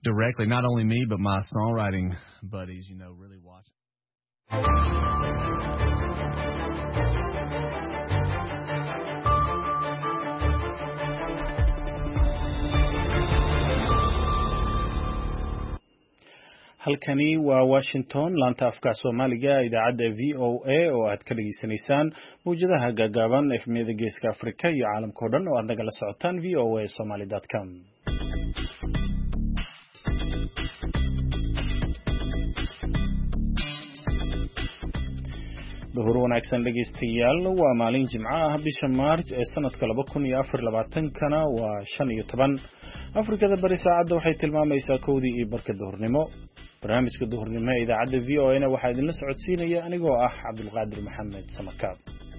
directly, not only me, but my songwriting buddies, really watch. halkani waa Washington laanta afka Soomaaliga idaacadda VOA oo aad ka dhageysanaysaan muujadaha gaagaaban efmiyada geeska Afrika iyo caalamka oo dhan oo aad nagala socotaan voasomali.com. duhur wanaagsan dhageystayaal waa maalin Jimco ah bisha Maarch ee sanadka 2024 waa 15 Afrikada bari saacada waxay tilmaamaysaa 1:00 duhurnimo. barnaamijka duhurnimo ee idaacadda VOA waxaa idin la socodsiinaya anigoo ah Cabdulqaadir Maxamed Samakaab.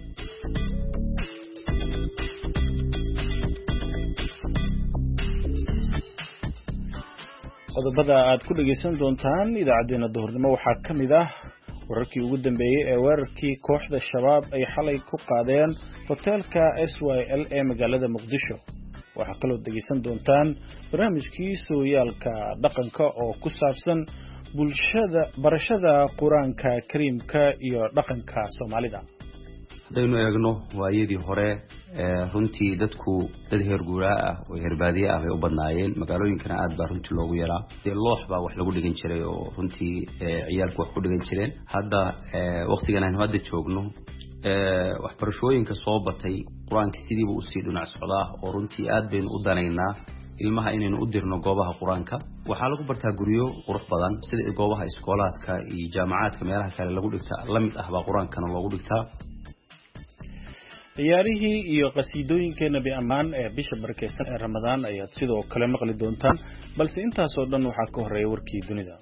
qodobada aad ku dhageysan doontaan idaacadeena duhurnimo waxaa kamid ah wararkii ugu dambeeyay ee weerarkii kooxda shabaab ay xalay ku qaadeen hotelka SYL ee magaalada Muqdisho. waxaa kaloo dhageysan doontaan barnaamijkii sooyaalka dhaqanka oo ku saabsan barashada Quraanka Kariimka iyo dhaqanka Soomaalida. hadaynu eegno waayadii hore runtii dadku dad heer guuraa ah oo heer baadiye ah ay u badnaayeen magaalooyinkana aad baa runtii loogu yaraa loox baa wax lagu dhigan jiray oo runtii ciyaalku wax ku dhigan jireen hadda waqtigan aynu hadda joogno waxbarashooyinka soo batay quraanka sidiiba u sii dhinac socdaa oo runtii aad baynu u danaynaa ilmaha inaynu u dirno goobaha quraanka waxaa lagu bartaa guriyo qurux badan sida goobaha iskoolaadka iyo jaamacaadka meelaha kale lagu dhigtaa la mid ah baa quraankana loogu dhigtaa. ciyaarihii iyo qasiidooyinka nabi amaan ee bisha barakeysan ee Ramadaan ayaad sidoo kale maqli doontaan balse intaas oo dhan waxaa ka horeeya warkii dunida.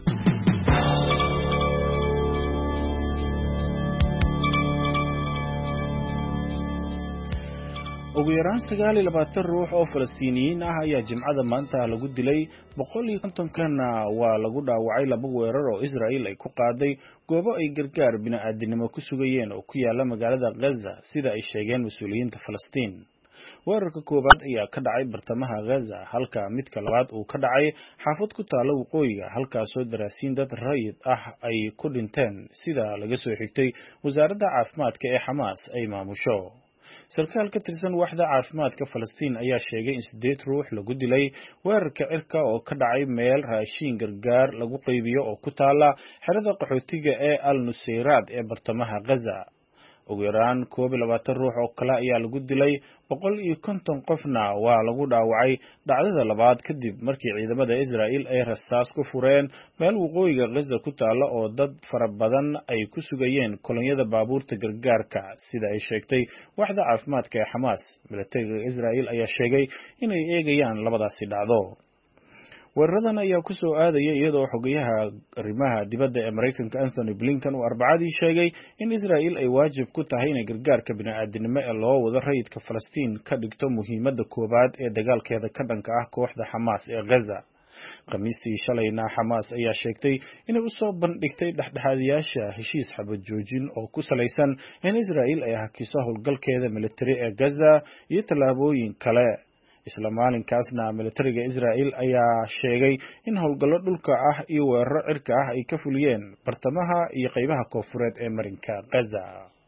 ugu yaraan 29 ruux oo Falastiiniyiin ah ayaa Jimcada maanta lagu dilay 150 waa lagu dhaawacay laba weerar oo Israa'iil ay ku qaaday goobo ay gargaar bini'aadanimo ku sugayeen oo ku yaala magaalada Gaza sida ay sheegeen mas'uuliyiinta Falastiin. weerarka koobaad ayaa ka dhacay bartamaha Gaza halka midka labaad uu ka dhacay xaafad ku taala waqooyiga halkaasoo daraasiin dad rayid ah ay ku dhinteen sida laga soo xigtay wasaaradda caafimaadka ee Xamaas ay maamusho. sarkaal ka tirsan waaxda caafimaadka Falastiin ayaa sheegay in 8 ruux lagu dilay weerarka cirka oo ka dhacay meel raashin gargaar lagu qaybiyo oo ku taala xerada qaxootiga ee Al-Nusayraad ee bartamaha Gaza. ugu yaraan 22 ruux oo kale ayaa lagu dilay 150 qofna waa lagu dhaawacay dhacdada labaad kadib markii ciidamada Israa'iil ay rasaas ku fureen meel waqooyiga Gaza ku taala oo dad fara badan ay ku sugayeen kolonyada baabuurta gargaarka sida ay sheegtay waaxda caafimaadka ee Xamaas. militariga Israa'iil ayaa sheegay inay eegayaan labadaasi dhacdo. weeraradan ayaa ku soo aadaya iyadoo xogayaha arrimaha dibadda ee Mareykanka Anthony Blinken uu Arbacadii sheegay in Israa'iil ay waajib ku tahay inay gargaarka bini'aadanimo ee loo wado rayidka Falastiin ka dhigto muhiimadda koobaad ee dagaalkeeda ka dhanka ah kooxda Xamaas ee Gaza. Khamiistii shalayna Xamaas ayaa sheegtay inay u soo bandhigtay dhexdhexaadiyaasha heshiis xabad joojin oo ku salaysan in Israa'iil ay hakiso howlgalkeeda militari ee Gaza iyo tallaabooyin kale. isla maalinkaasna militariga Israa'iil ayaa sheegay in howlgallo dhulka ah iyo weeraro cirka ah ay ka fuliyeen bartamaha iyo qaybaha koonfureed ee marinka Gaza.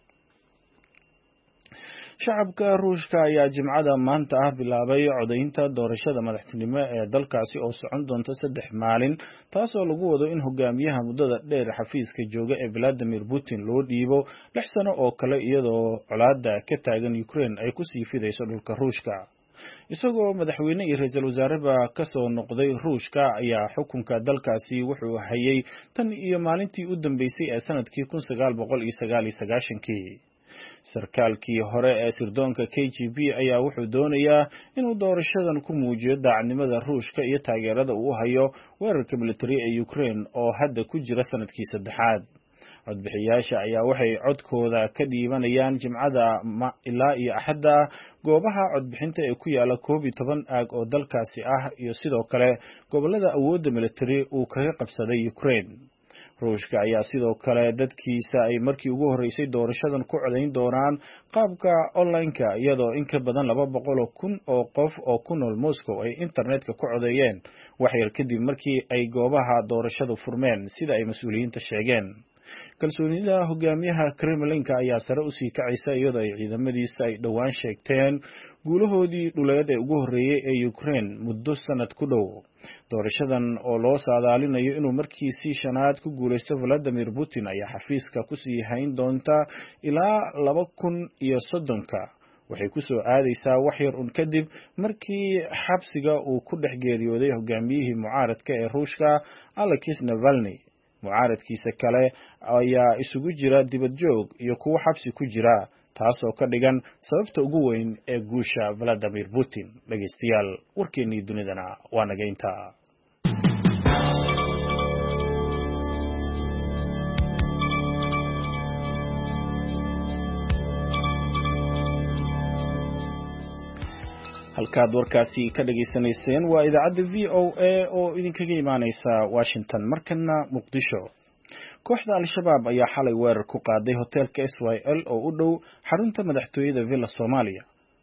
shacabka Ruushka ayaa Jimcada maanta ah bilaabay codaynta doorashada madaxtinimo ee dalkaasi oo socon doonta 3 maalin taasoo lagu wado in hogaamiyaha muddada dheer xafiiska jooga ee Vladimir Putin loo dhiibo 6 sano oo kale iyadoo colaadda ka taagan Ukraine ay ku sii fidayso dhulka Ruushka. isagoo madaxweyne iyo ra'iisul wasaareba ka soo noqday Ruushka ayaa xukunka dalkaasi wuxuu hayay tan iyo maalintii u dambeysay ee sanadkii 1999. sarkaalkii hore ee sirdoonka KGB ayaa wuxuu doonayaa inuu doorashadan ku muujiyo daacadnimada Ruushka iyo taageerada uu hayo weerarka militari ee Ukraine oo hadda ku jira sanadkii 3aad. codbixiyaasha ayaa waxay codkooda ka dhiibanayaan Jimcada ilaa iyo Axadda goobaha codbixinta ee ku yaala 11 aag oo dalkaasi ah iyo sidoo kale gobolada awoodda militari uu kaga qabsaday Ukraine. ruushka ayaa sidoo kale dadkiisa ay markii ugu horeysay doorashadan ku codayn doonaan qaabka online-ka iyadoo in ka badan 200,000 oo qof oo ku nool Moscow ay internetka ku codeeyeen wax yar kadib markii ay goobaha doorashadu furmeen sida ay mas'uuliyiinta sheegeen. kalsoonida hogaamiyaha Kremlin-ka ayaa sare u sii kacaysa iyadoo ay ciidamadiisa ay dhowaan sheegteen guulahoodii dhuleed ee ugu horeeyay ee Ukraine muddo sanad ku dhow. doorashadan oo loo saadaalinayo inuu markiisii shanaad ku guuleysto Vladimir Putin ayaa xafiiska ku sii hayn doonta ilaa 2030 waxay ku soo aadaysaa wax yar un kadib markii xabsiga uu ku dhex geeriyooday hogaamiyihii mucaaradka ee Ruushka Alexei Navalny. mucaaradkiisa kale ayaa isugu jira dibad joog iyo kuwa xabsi ku jira taasoo ka dhigan sababta ugu weyn ee guusha Vladimir Putin. dhageystayaal warkeennii dunidana waa naga intaa. halkaad warkaasi ka dhageysanayseen waa idaacadda VOA oo idinkaga imaaneysa Washington. markana Muqdisho. kooxda Al-Shabaab ayaa xalay weerar ku qaaday hotelka SYL oo u dhow xarunta madaxtooyada Villa Soomaaliya,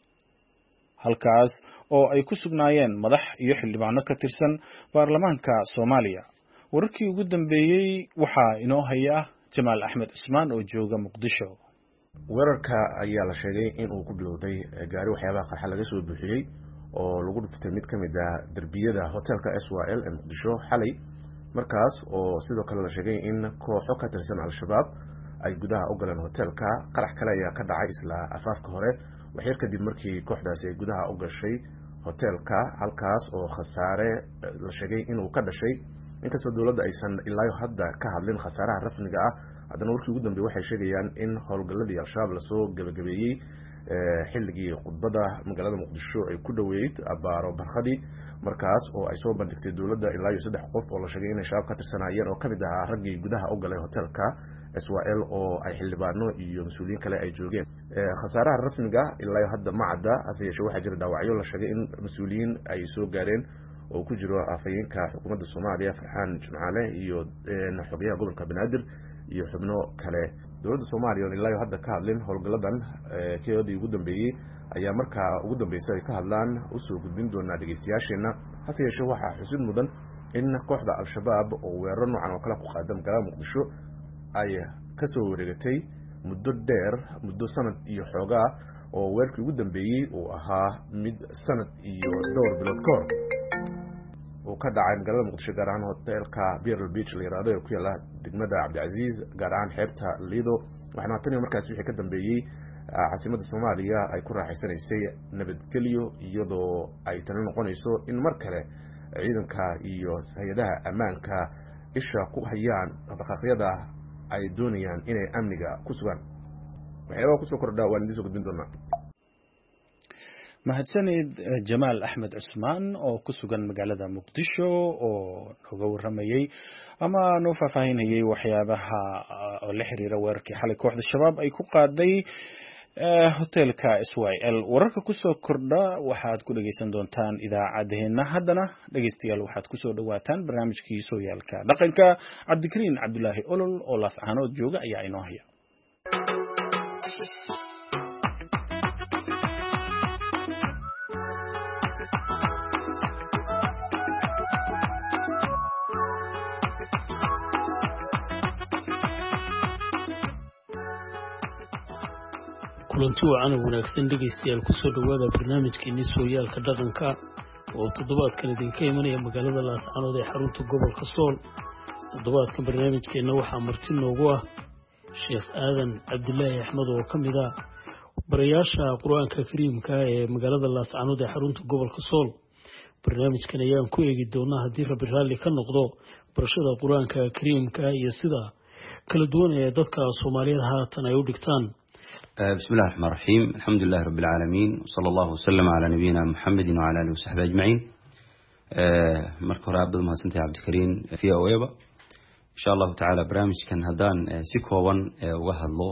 halkaas oo ay ku sugnaayeen madax iyo xildhibaano ka tirsan baarlamaanka Soomaaliya. wararkii ugu dambeeyay waxaa inoo haya Jamaal Axmed Cusmaan oo jooga Muqdisho. weerarka ayaa la sheegay in uu ku bilowday gaari waxyaabaha qarxa laga soo buuxiyay oo lagu dhuftay mid kamid ah darbiyada hotelka SYL ee Muqdisho xalay, markaas oo sidoo kale la sheegay in kooxo ka tirsan Al-Shabaab ay gudaha u galeen hotelka. qarax kale ayaa ka dhacay isla afaafka hore waxyar kadib markii kooxdaasi ay gudaha u gashay hotelka, halkaas oo khasaare la sheegay inuu ka dhashay. inkastoo dowladda aysan ilaa hadda ka hadlin khasaaraha rasmiga ah, haddana warkii ugu dambeeyay waxay sheegayaan in howlgalladii Al-Shabaab lasoo gabagabeeyey xilligii khudbada magaalada Muqdisho ay ku dhaweyd abaaro barkhadii, markaas oo ay soo bandhigtay dowladda ilaa 3 qof oo la sheegay inay shabaab ka tirsanayeen oo kamid ahaa raggii gudaha u galay hotelka SYL oo ay xildhibaano iyo mas'uuliyiin kale ay joogeen. khasaaraha rasmiga ilaa hadda ma cadda, hase yeeshee waxaa jira dhaawacyo la sheegay in mas'uuliyiin ay soo gaareen oo ku jiro afayeenka xukuumadda Soomaaliya Farxaan Jimcaale iyo xogayaha gobolka Banaadir iyo xubno kale. dowladda Soomaaliya oo ilaa hadda ka hadlin howlgaladan keedii ugu dambeeyay ayaa markaa ugu dambeysay ka hadlaan u soo gudbin doona dhageystayaasheena. hase yeeshee waxaa xusid mudan in kooxda Al-Shabaab oo weerar noocan oo kale ku qaaday magaalada Muqdisho ay ka soo wareegatay muddo sanad iyo xoogaa, oo weerarkii ugu dambeeyay uu ahaa mid sanad iyo dhowr bilood ka hor oo ka dhacay magaalada Muqdisho, gaar ahaan hotelka Pearl Beach la yiraahdo ee ku yaala degmada Cabdicaziz, gaar ahaan xeebta Lido. waxaana tan markaas wixii ka dambeeyay caasimadda Soomaaliya ay ku raaxaysanaysay nabadgelyo, iyadoo ay tan noqonayso in mar kale ciidanka iyo hay'adaha ammaanka isha ku hayaan dhaqdhaqaaqyada ay doonayaan inay amniga ku sugaan. waxyaabo ku soo kordhaa waan idin soo gudbin doonaa. mahadsanid Jamaal Axmed Cusmaan oo ku sugan magaalada Muqdisho oo nooga waramayay ama noo faahfaahinayay waxyaabaha la xiriira weerarkii xalay kooxda Shabaab ay ku qaaday hotelka SYL. wararka ku soo kordha waxaad ku dhageysan doontaan idaacadeena. haddana dhageystayaal waxaad ku soo dhawaataan barnaamijkii Sooyaalka Dhaqanka. Cabdikariin Cabdulaahi Olol oo Laascaanood jooga ayaa inoo haya. kulanti wacan wanaagsan dhegeystayaal ku soo dhawaada barnaamijkeennii Sooyaalka Dhaqanka oo toddobaadkan idinka imanaya magaalada Laascaanood ee xarunta gobolka Sool. toddobaadkan barnaamijkeenna waxaa marti noogu ah Sheekh Aadan Cabdilaahi Axmed oo ka mid ah barayaasha Qur'aanka Kariimka ee magaalada Laascaanood ee xarunta gobolka Sool. barnaamijkan ayaan ku eegi doonaa haddii Rabbi raalli ka noqdo barashada Qur'aanka Kariimka iyo sida kala duwan ee dadka Soomaaliyeed haatan ay u dhigtaan. بسم الله الرحمن الرحيم. الحمد لله رب العالمين، وصلى الله وسلم على نبينا محمد وعلى آله وصحبه أجمعين. marka hore aad mahadsantahay Cabdikariin VOA insha Allah taala barnaamijkan hadaan si kooban uga hadlo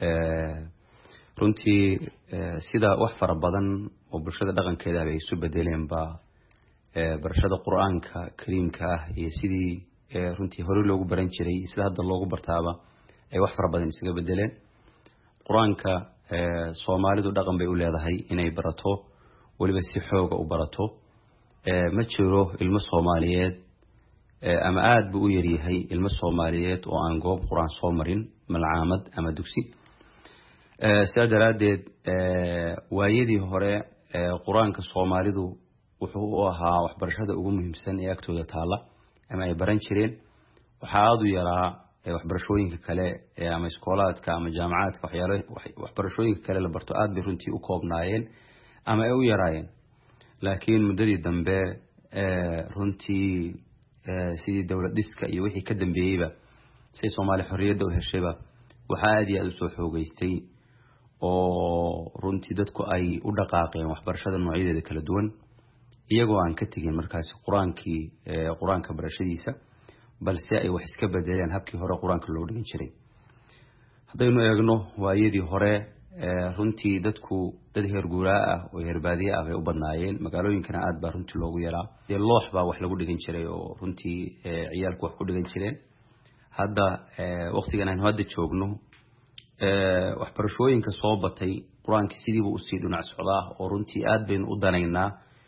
runtii sida wax fara badan oo bulshada dhaqankeeda ay isu bedeleen ba barashada Qur'aanka Kariimka ah iyo sidii runtii hore loogu baran jiray sida hadda loogu bartaaba ay wax fara badan isaga bedeleen quraanka Soomaalidu dhaqan bay u leedahay inay barato waliba si xooga u barato ma jiro ilmo Soomaaliyeed ama aad buu u yaryahay ilmo Soomaaliyeed oo aan goob quraan soo marin malcaamad ama dugsi saadaradeed waayadii hore quraanka Soomaalidu wuxuu u ahaa waxbarashada ugu muhiimsan ee agtooda taala ama ay baran jireen waxa aad u yaraa waxbarashooyinka kale ama iskoolaadka ama jaamacaadka waxbarashooyinka kale la barto aad bay runtii u koobnaayeen ama ay u yaraayeen laakiin muddadii dambe runtii sidii dawlad dhiska iyo wixii ka dambeeyayba say Soomaali xorriyadda u heshayba waxa aad iyo aad u soo xoogaystay oo runtii dadku ay u dhaqaaqeen waxbarashada noocyadeeda kala duwan iyagoo aan ka tagin markaas quraanka barashadiisa balse ay wax iska bedeleen habkii hore quraanka loo dhigin jiray hadaynu eegno waayadii hore runtii dadku dad heer guuraa ah oo heer baadiye ah ay u badnaayeen magaalooyinkana aad baa runtii loogu yaraa loox baa wax lagu dhigin jiray oo runtii ciyaalku wax ku dhigan jireen hadda waqtigan aan hadda joogno waxbarashooyinka soo batay quraanka sidii buu u sii dhinac socdaa oo runtii aad baynu u danaynaa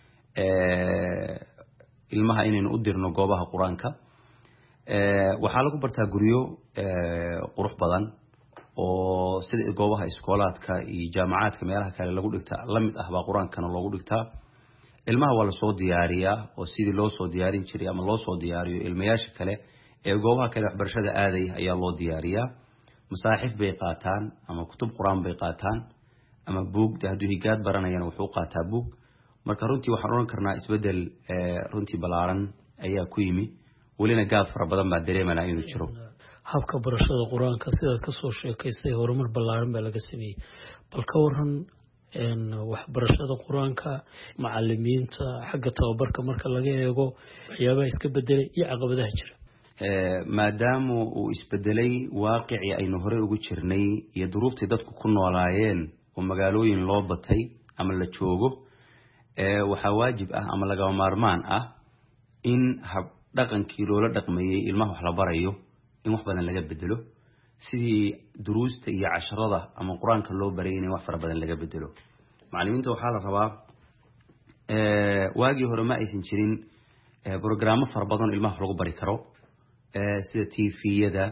ilmaha inaynu u dirno goobaha quraanka waxaa lagu bartaa guriyo qurux badan oo sida goobaha iskoolaadka iyo jaamacaadka meelaha kale lagu dhigtaa lamid ah baa quraankana loogu dhigtaa ilmaha waa la soo diyaariyaa oo sidii loo soo diyaarin jiray ama loo soo diyaariyo ilmayaasha kale ee goobaha kale waxbarashada aaday ayaa loo diyaariyaa masaaxif bay qaataan ama kutub quraan bay qaataan ama buug hadduu higaad baranayana wuxuu qaataa buug marka runtii waxaan oran karnaa isbedel runtii balaaran ayaa ku yimi walina gaab fara badan baa dareemanaa inuu jiro habka barashada quraanka sida ka soo sheekaysay horumar balaaran baa laga sameeyay bal ka waran waxbarashada quraanka macallimiinta xagga tababarka marka laga eego waxyaabaha iska bedelay iyo caqabadaha jira maadaama uu isbedelay waaqici aynu hore ugu jirnay iyo duruuftii dadku ku noolaayeen oo magaalooyin loo batay ama la joogo waxaa waajib ah ama laga maarmaan ah in hab dhaqankii loola dhaqmeeyay ilmaha wax la barayo in wax badan laga bedelo sidii duruusta iyo casharada ama quraanka loo baray in wax fara badan laga bedelo macallimiinta waxaa la rabaa waagii hore ma aysan jirin programmo fara badan ilmaha lagu bari karo sida TV-yada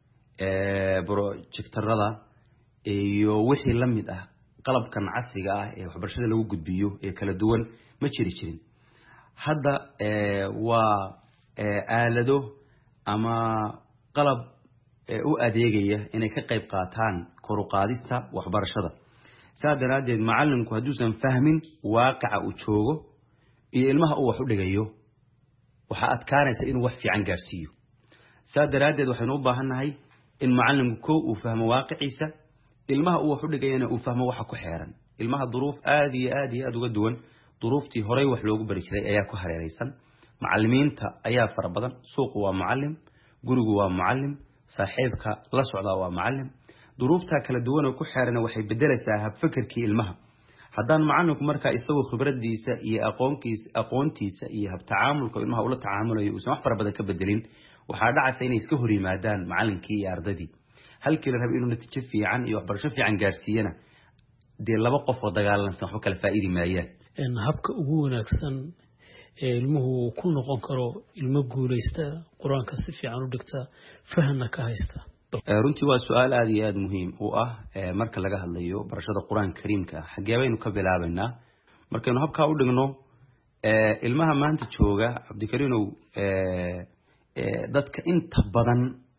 projectorada iyo wixii la mid ah qalabkan casriga ah ee waxbarashada lagu gudbiyo ee kala duwan ma jirin hadda waa aalado ama qalab u adeegaya inay ka qayb qaataan kor u qaadista waxbarashada saadaradeed macallinku haduusan fahmin waaqica uu joogo iyo ilmaha uu wax u dhigayo waxa adkaanaysa inuu wax fiican gaarsiiyo saadaradeed waxaynu u baahanahay in macallinku uu fahmo waaqiciisa ilmaha uu wax u dhigayana uu fahmo waxa ku xeeran ilmaha duruuf aad iyo aad uga duwan duruuftii horey wax loogu bari jiray ayaa ku hareeraysan macallimiinta ayaa fara badan suuqu waa macallim gurigu waa macallim saaxiibka la socda waa macallim duruufta kala duwan oo ku xeeran waxay bedelaysaa hab fikirkii ilmaha haddaan macallinku markaa isagoo khibradiisa iyo aqoontiisa iyo hab tacaamulka ilmaha ula tacaamulayo uusan wax fara badan ka bedelin waxaa dhacaysa inay iska hor yimaadaan macallinkii iyo ardadii halkii la rabo inuu natiijo fiican iyo waxbarasho fiican gaarsiiyana dee laba qof oo dagaalansan waxba kala faa'iidi maayaan habka ugu wanaagsan ee ilmuhu ku noqon karo ilmo guuleysta quraanka si fiican u dhigta fahamna ka haysta runtii waa su'aal aad iyo aad muhiim u ah marka laga hadlayo barashada quraanka kariimka xagee baynu ka bilaabaynaa markaynu habka u dhigno ilmaha maanta jooga Cabdikariinow dadka inta badan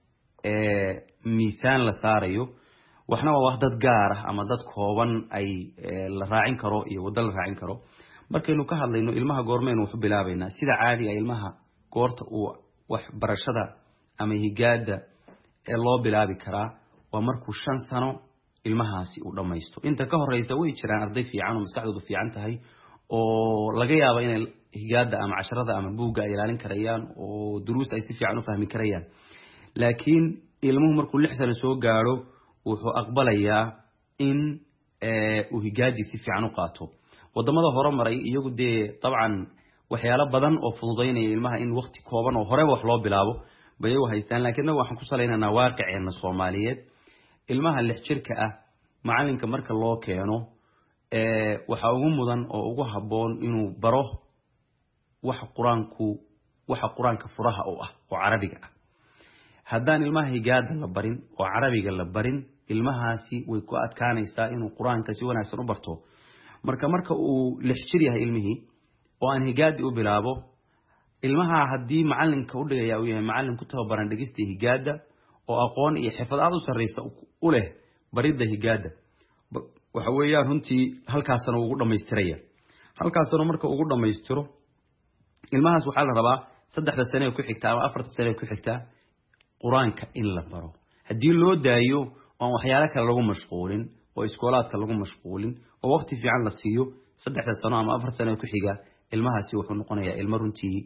miisaan la saarayo waxna waa wax dad gaar ah ama dad kooban ay la raacin karo iyo wada la raacin karo markaynu ka hadlayno ilmaha goormeen wuxuu bilaabaynaa sida caadi ah ilmaha goorta uu wax barashada ama higaada loo bilaabi karaa waa markuu 5 sano ilmahaasi uu dhamaysto inta ka horeysa way jiraan arday fiican oo maskaxdoodu fiican tahay oo laga yaabo inay higaada ama casharada ama buuga ay ilaalin karayaan oo duruusta ay si fiican u fahmi karayaan laakiin ilmuhu markuu 6 sano soo gaaro wuxuu aqbalayaa in uu higaadi si fiican u qaato wadamada hore maray iyagu dee dabcan waxyaalo badan oo fududeynaya ilmaha in waqti kooban oo hore wax loo bilaabo bay u haystaan laakiin waxaan ku saleynaynaa waaqiceena Soomaaliyeed ilmaha 6 jirka ah macalinka marka loo keeno waxa ugu mudan oo ugu haboon inuu baro waxa quraanka furaha oo ah oo carabiga ah haddaan ilmaha higaada la barin oo carabiga la barin ilmahaasi way ku adkaanaysaa inuu quraanka si wanaagsan u barto marka uu 6 jir yahay ilmihii oo aan higaadi u bilaabo ilmaha haddii macalinka u dhigaya uu yahay macalin ku tababaran dhigista higaada oo aqoon iyo xirfad aad u sareysa u leh baridda higaada waxa weeyaan runtii halkaasna ugu dhameystiraya halkaasna marka ugu dhameystiro ilmahaas waxa la rabaa 3 sano ku xigta ama 4 sano ku xigta quraanka in la baro haddii loo daayo oo waxyaalo kale lagu mashquulin oo iskoolaadka lagu mashquulin oo waqti fiican la siiyo 3 sano ama 4 sano ku xiga ilmahaasi wuxuu noqonayaa ilmo runtii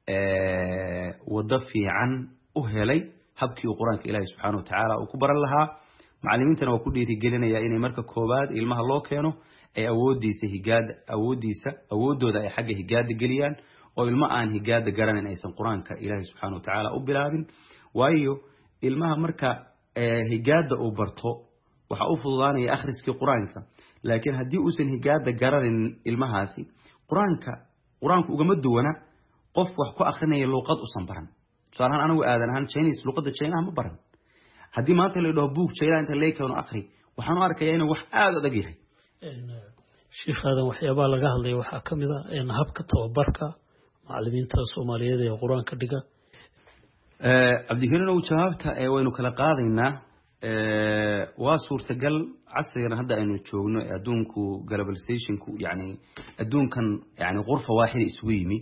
wada fiican u helay habkii quraanka Ilaahay subhanahu wa ta'ala uu ku baran lahaa macallimiintana waa ku dhiirigelinaya inay marka koobaad ilmaha loo keeno ay awoodooda ay xagga higaada geliyaan oo ilma aan higaada garanin aysan quraanka Ilaahay subhanahu wa ta'ala u bilaabin waayo ilmaha marka higaada uu barto waxa uu fududaanaya akhriskii quraanka laakiin haddii uusan higaada garanin ilmahaasi quraanka ugama duwana qof wax ku akhrinaya luqad u sanbaran tusaalahan anigu aadan ahaan Chinese luqadda China ma baran haddii maanta la dhaho buug China inta leeyahay akhri waxaan u arkayaa inuu wax aad u adag yahay sheekh aadan waxyaabaha laga hadlay waxaa ka mid ah habka tababarka macallimiinta Soomaaliyeed ee quraanka dhiga abdihiina uu jawaabta waynu kala qaadaynaa waa suurtagal casrigan hadda aynu joogno adduunku globalizationku yani adduunkan yani qurfa waaxid isugu yimi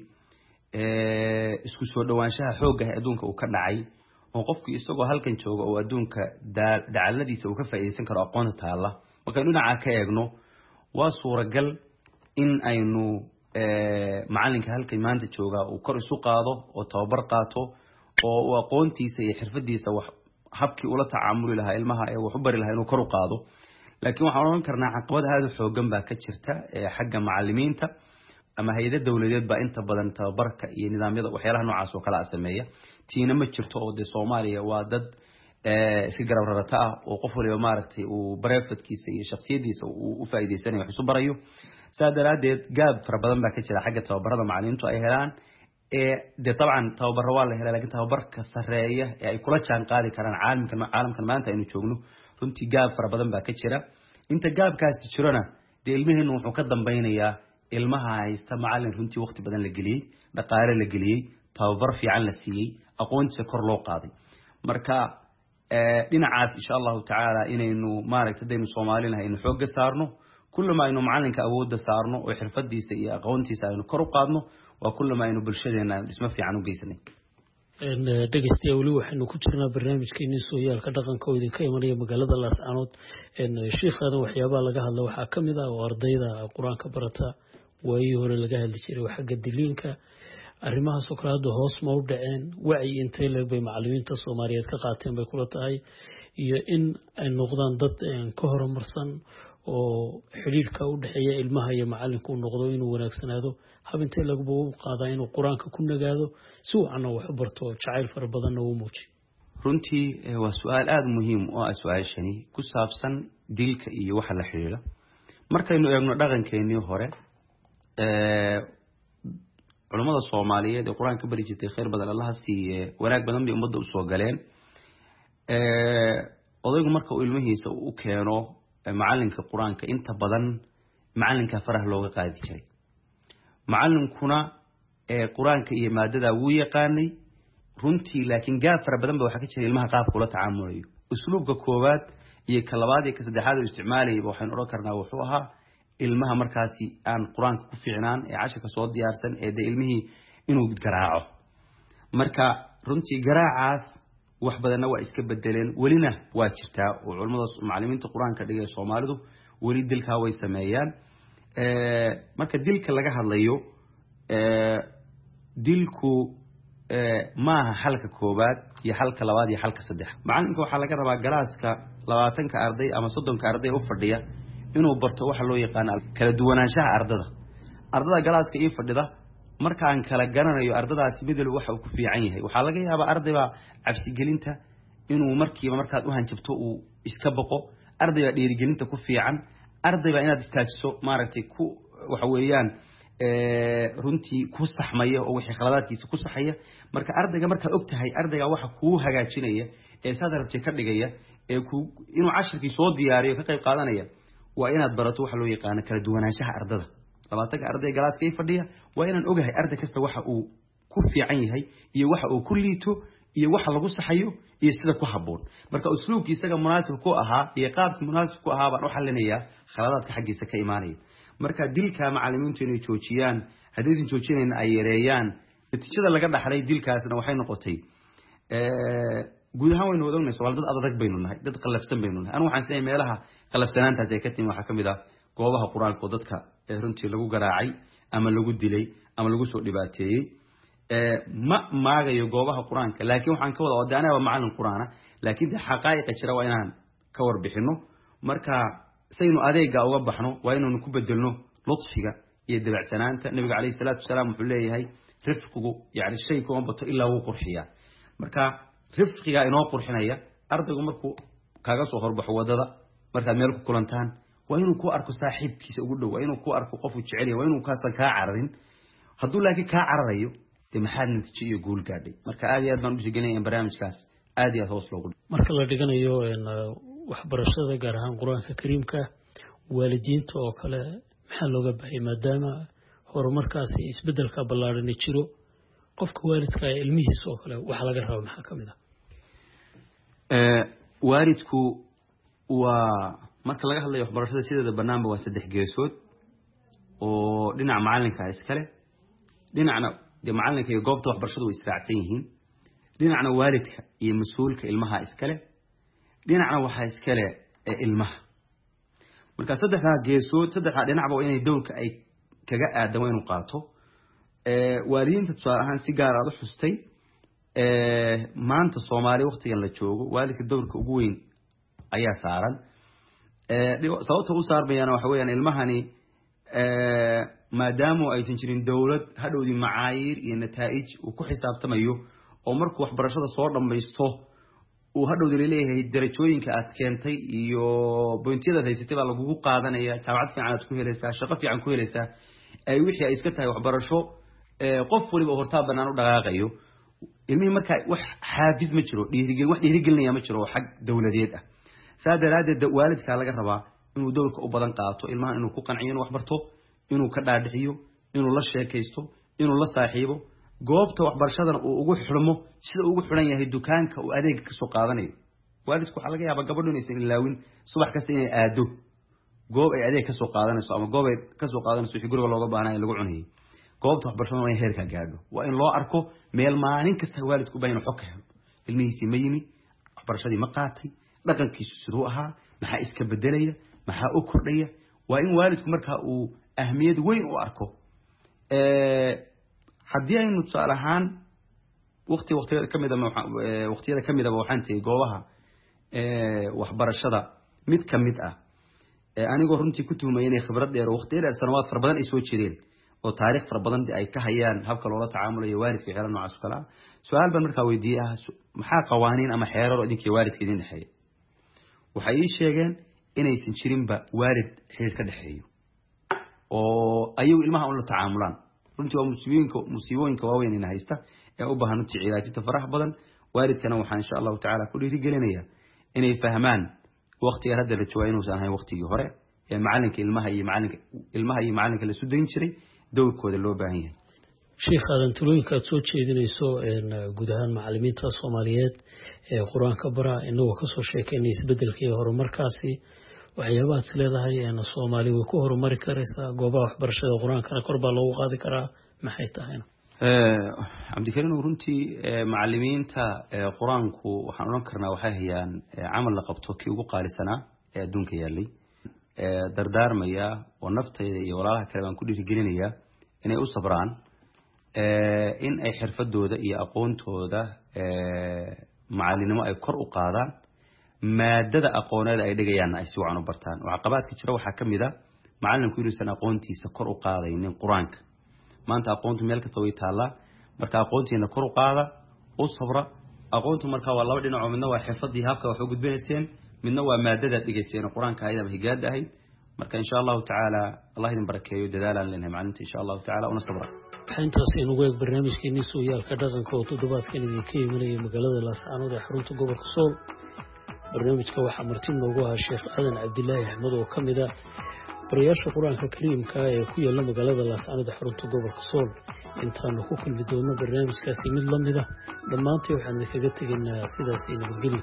isku soo dhawaanshaha xoog ah adduunka uu ka dhacay oo qofkii isagoo halkan jooga oo adduunka dacaladiisa uu ka faa'iideysan karo aqoonta taala marka dhinaca ka eegno waa suuragal in aynu macalinka halkan maanta jooga uu kor isu qaado oo tababar qaato oo uu aqoontiisa iyo xirfadiisa wax habkii ula tacaamuli lahaa ilmaha ee wax u bari lahaa inuu kor u qaado laakiin waxaan oran karnaa caqabad aad u xoogan baa ka jirta xagga macallimiinta ama hay'adaha dawladeed baa inta badan tababarka iyo nidaamyada waxyaalaha noocaas oo kala sameeya tiina ma jirto oo Soomaaliya waa dad iska garab rarata ah oo qof waliba maaragtay uu brevetkiisa iyo shakhsiyadiisa uu u faa'iideysanayo wax isu barayo saadaradeed gaab fara badan baa ka jira xagga tababarada macallimiintu ay helaan طبعا tababar waa la helay laakiin tababarka sareeya ee ay kula jaan qaadi karaan caalamkan maanta aynu joogno runtii gaab fara badan baa ka jira inta gaabkaasi jirana ilmaheenu wuxuu ka dambaynayaa ilmaha haysta macallin runtii waqti badan la geliyay dhaqaale la geliyay tababar fiican la siiyay aqoontiisa kor loo qaaday marka dhinacaas insha Allah ta'ala inaynu maaragtay Soomaalina aynu xoog saarno kullama aynu macallinka awoodda saarno oo xirfadiisa iyo aqoontiisa aynu kor u qaadno وكل ما إنه بالشدة اسمه في عنو جيسني. dhegeystayaal wali waxaynu ku jirnaa barnaamijkeennii sooyaalka dhaqanka oo idinka imanaya magaalada Laascaanood sheekhaada waxyaabaha laga hadla waxaa ka mid ah oo ardayda quraanka barata waayii hore laga hadli jiray xagga diliinka arrimahaas oo kale hadda hoos ma u dhaceen wacyi intee leeg bay macallimiinta Soomaaliyeed ka qaateen bay kula tahay iyo in ay noqdaan dad ka horumarsan oo xiriirka u dhaxeeya ilmaha iyo macallinka uu noqdo inuu wanaagsanaado habintee lagu qaadaa inuu quraanka ku nagaado si uu ana wax u barto jacayl fara badan oo muujiyo runtii waa su'aal aad muhiim oo ah su'aashani ku saabsan dilka iyo waxa la xiriira markaynu eegno dhaqankeennii hore culimada Soomaaliyeed ee quraanka bari jirtay khayr badan Allah siiye wanaag badan bay ummadda u soo galeen odaygu marka uu ilmihiisa u keeno macallinka quraanka inta badan macallinka faraha looga qaadi jiray macallinkuna quraanka iyo maadada wuu yaqaanay runtii laakiin gaab fara badan ba waxa ka jiray ilmaha qaabka ula tacaamulayo usluubka koowaad iyo ka labaad iyo ka saddexaad oo isticmaalay waxaan oran karnaa wuxuu ahaa ilmaha markaasi aan quraanka ku fiicnaan ee casharka soo diyaarsan ee ilmihii inuu garaaco marka runtii garaacaas wax badanna waa iska bedeleen walina waa jirtaa oo culimada macallimiinta quraanka dhigay Soomaalidu wali dilka way sameeyaan marka dilka laga hadlayo dilku maaha halka koobaad iyo halka labaad iyo halka saddex macallinka waxa laga rabaa galaaska 20 arday ama 30 arday u fadhiya inuu barto waxa loo yaqaan kala duwanaanshaha ardada galaaska ii fadhida markaan kala garanayo ardadaasi midal waxa uu ku fiican yahay waxa laga yaabaa ardayba cabsi gelinta inuu markiiba markaad u hanjabto uu iska baqo ardayba dhiirigelinta ku fiican ardayba inaad istaajiso maaragtay ku waxa weeyaan runtii ku saxmaya oo wixii khaladaadkiisa ku saxaya marka ardayga marka og tahay ardayga waxa ku hagaajinaya ee sadarabti ka dhigaya ee ku inuu cashirkii soo diyaariyo ka qayb qaadanaya waa inaad barato waxa loo yaqaan kala duwanaanshaha ardada labaatan arday galaaska ay fadhiya waa inaan ogahay arday kasta waxa uu ku fiican yahay iyo waxa uu ku liito iyo waxa lagu saxayo iyo sida ku haboon marka usluubki isaga munaasib ku ahaa iyo qaabka munaasib ku ahaa baan u xalinayaa khaladaadka xaqiisa ka iimaanaya marka dilka macallimiintu inay joojiyaan hadaysan joojinayna ay yareeyaan natiijada laga dhaxlay dilkaasna waxay noqotay guud ahaan waynu wadagnay Soomaaliya dad adag baynu nahay dad qalafsan baynu nahay anu waxaan isleeyahay meelaha qalafsanaantaas ay ka timi waxa kamid ah goobaha quraanka oo dadka runtii lagu garaacay ama lagu dilay ama lagu soo dhibaateeyay ma maagayo goobaha quraanka laakiin waxaan ka wada wadaanayaa macallin quraana laakiin xaqaa'iqa jira waa inaan ka warbixino marka saynu adeega uga baxno waa inuu ku bedelno lutfiga iyo dabacsanaanta nabiga kaleey salaatu wasalaam wuxuu leeyahay rifqigu yaani shay kuma bato ilaa uu qurxiya marka rifqiga inoo qurxinaya ardaygu markuu kaaga soo horbaxo wadada marka meel ku kulantaan waa inuu ku arko saaxiibkiisa ugu dhow waa inuu ku arko qof uu jecel yahay waa inuu ka cararin hadduu laakiin ka cararayo de maxaad natiijo iyo guul gaadhay marka aad iyo aad baan u sheeganay barnaamijkaas aad iyo aad hoos loogu marka la dhiganayo waxbarashada gaar ahaan quraanka kariimka waalidiinta oo kale maxaa looga baahay maadaama horumarkaas isbedelka ballaaran jiro qofka waalidka ilmihiisa oo kale waxa laga rabaa maxaa kamid waalidku waa marka laga hadlayo waxbarashada sideeda banaanba waa saddex geesood oo dhinaca macallinka iskale dhinacna macallinka iyo goobta waxbarashadu way israacsan yihiin dhinacna waalidka iyo mas'uulka ilmaha iskale dhinacna waxa iskale ilmaha marka saddexda geesood saddexda dhinacba waa inay dowrka ay kaga aadan inuu qaato waalidiinta tusaale ahaan si gaar ah u xustay maanta Soomaali waqtigan la joogo waalidka dowrka ugu weyn ayaa saaran sababta uu saarmayana waxa weeyaan ilmahani maadaama aysan jirin dawlad hadhowdi macaayir iyo nataa'ij uu ku xisaabtamayo oo markuu waxbarashada soo dhameysto uu hadhowdi leeyahay darajooyinka aad keentay iyo pointiyada haysatay baa lagu qaadanaya jaamacad fiican aad ku helaysaa shaqo fiican ku helaysaa ay wixii ay iska tahay waxbarasho qof waliba hortaa banaan u dhaqaaqayo ilmihi marka wax xaafiz ma jiro dhiirigelinaya ma jiro xaq dawladeed ah saadaradeed waalidka laga rabaa inuu dowrka u badan qaato ilmaha inuu ku qanciyo inuu wax barto inuu ka dhaadhixiyo inuu la sheekaysto inuu la saaxiibo goobta waxbarashadana uu ugu xirmo sida ugu xiran yahay dukaanka uu adeeg ka soo qaadanayo waalidku waxa laga yaabaa gabadhu inaysan ilaawin subax kasta inay aado goob ay adeeg ka soo qaadanayso ama goob ay ka soo qaadanayso wixii guriga looga baahnaa lagu cunayay goobta waxbarashada waa in heerka gaadho waa in loo arko meel maalin kasta waalidku bayna xog ka helo ilmihiisi ma yimi waxbarashadii ma qaatay dhaqankiisu sidoo ahaa maxaa iska bedelaya maxaa u kordhaya waa in waalidku marka uu ahmiyad weyn u arko haddii aynu tusaale ahaan waqtiyada kamid ah waxaan tagay goobaha waxbarashada mid kamid ah anigoo runtii ku tuhmay inay khibrad dheer waqtiyada sanawaad far badan ay soo jireen oo taariikh far badan ay ka hayaan habka loola tacaamulayo waalidka xeerar noocaas kala su'aal baan markaa weydiiyay maxaa qawaaniin ama xeerar idinkii waalidka idin dhaxeeya waxay ii sheegeen inaysan jirinba waalid xiriir ka dhaxeeyo oo ayagu ilmaha u la tacaamulaan runtii waa musiibooyinka waaweyn in haysta ee u baahan cilaajinta farax badan waalidkana waxaan insha Allah ta'ala ku dhiirigelinayaa inay fahmaan waqtiga hadda la joogo inuu saahay waqtigii hore ee macalinka ilmaha iyo macalinka la sudayn jiray dowrkooda loo baahan yahay sheekh aadan talooyinka aad soo jeedinayso guud ahaan macallimiinta Soomaaliyeed ee Quraanka bara inagoo ka soo sheekeynay isbedelka iyo horumarkaasi waxyaabaha aad leedahay Soomaaliya way ku horumari karaysaa goobaha waxbarashada Quraankana kor baa loogu qaadi karaa maxay tahay Cabdikariin runtii macallimiinta Quraanku waxaan oran karnaa waxay hayaan amal la qabto kii ugu qaalisanaa ee adduunka yaalay dardaarmaya oo naftayda iyo walaalaha kale baan ku dhiirigelinayaa inay u sabraan in ay xirfadooda iyo aqoontooda macallinimo ay kor u qaadaan maadada aqooneed ay dhigayaan ay si wacan u bartaan waxa qabaadka jira waxa kamid ah macallinku inuusan aqoontiisa kor u qaadaynin Quraanka maanta aqoontu meel kasta way taallaa marka aqoontiina kor u qaada u sabra aqoontu marka waa laba dhinac oo midna waa xirfadii habka wax u gudbinayseen midna waa maadada dhigayseen quraanka ayada higaad ahayd marka insha Allah ta'ala Allah idin barakeeyo dadaalan leenahay maalinta insha Allah ta'ala una sabra intaas inuu weeg barnaamijkeeni sooyaalka dhaqanka oo toddobaadkan idinka imanaya magaalada Laascaanood ee xarunta gobolka Sool barnaamijka waxaa marti noogu ahaa Sheekh Aadan Cabdilaahi Axmed oo kamid ah bariyaasha quraanka kariimka ee ku yaala magaalada Laascaanood ee xarunta gobolka Sool intaanu ku kulmi doono barnaamijkaasi mid lamid ah dhammaantii waxaan kaga tegaynaa sidaas in nabadgelyo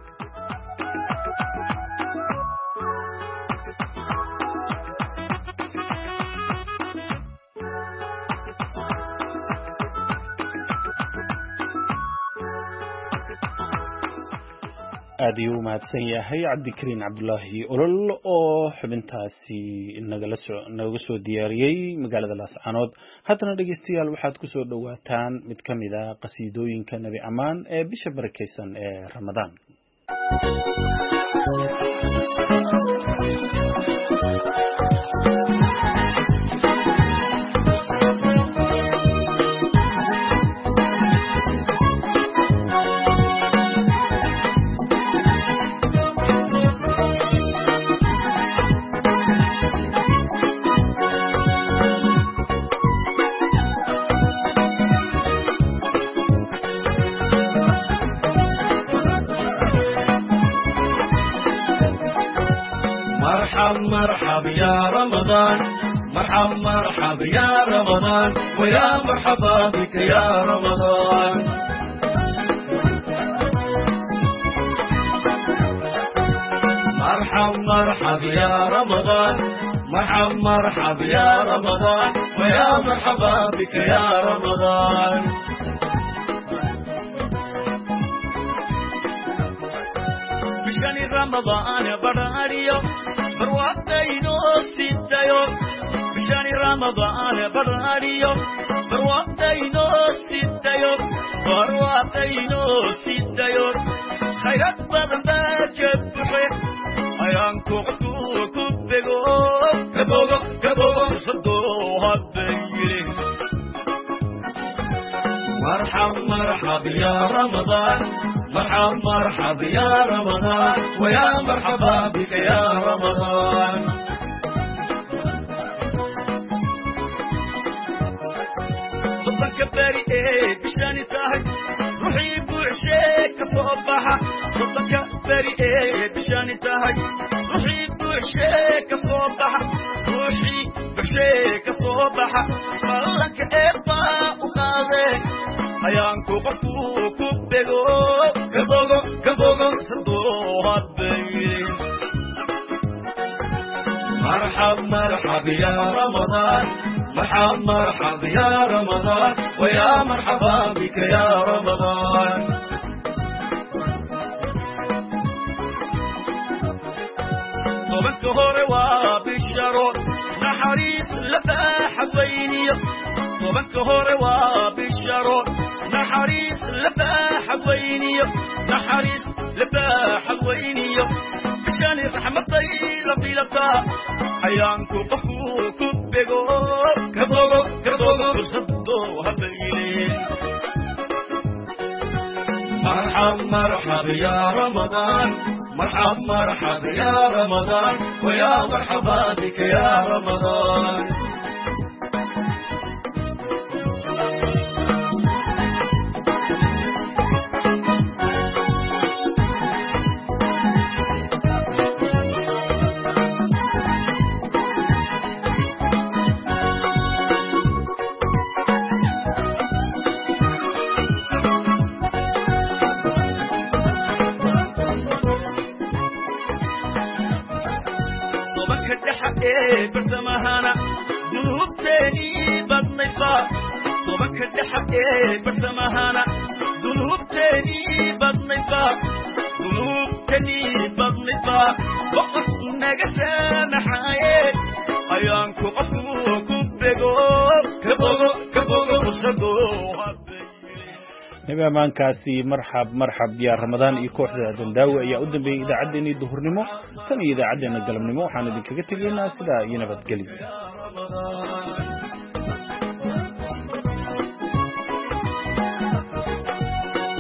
aad ayuu mahadsan yahay cabdikariin cabdulaahi olol oo xubintaasi nooga soo diyaariyey magaalada Laascaanood haddana dhegeystayaal waxaad ku soo dhowaataan mid ka mid ah qasiidooyinka nebi ammaan ee bisha barakeysan ee Ramadaan مرحب يا رمضان مرحب مرحب يا رمضان ويا مرحبا بك يا رمضان مرحب مرحب يا رمضان مرحب مرحب يا رمضان ويا مرحبا بك يا رمضان مشكاني رمضان براريو برواقتينو ستايو مشاني رمضان براريو برواقتينو ستايو برواقتينو ستايو خيرات بدن باكبحي ايان كوكتو كبغو كبغو كبغو صدو هبيري مرحب مرحب يا رمضان مرحب مرحب يا رمضان ويا مرحبا بك يا رمضان صدق بري بشاني تاهي روحي بوعشيك صباحا صدق بري بشاني تاهي روحي بوعشيك صباحا روحي بوعشيك صباحا فلك إبا وقاضي ayaanku qofku ku bego kabogo sadoo habeen marhab marhab ya ramadan marhab marhab ya ramadan wa ya marhaba bika ya ramadan tobanka hore waa bisharo naxariis la baaxayniyo tobanka hore waa bisharo نحريس لباح وينيو نحريس لباح وينيو مشان الرحمة طيلة طيلة حيانكو قفوكو بيغو كبوغو كبوغو صدو هبيلين مرحب مرحب يا رمضان مرحب مرحب يا رمضان ويا مرحبا بك يا رمضان برتمهانا ذنوب تاني بدنفا صوبك الدحق برتمهانا ذنوب تاني بدنفا ذنوب تاني بدنفا وقت نجسا محايا أيانكو قفوكو بيغو كبوغو كبوغو صدو نبي أمانكاسي مرحب يا رمضان يكوح دنداوي يا قدام بإذا عدني الظهر نمو تاني إذا عدنا القلم نمو حانا دي كتلينا سدا ينبت قليل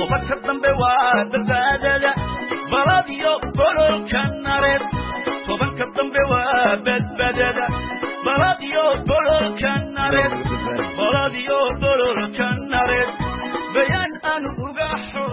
tobanka dambe waa badbaadada baladiyo bololka nareed tobanka dambe waa badbaadada baladiyo bololka nareed bayaan aan uga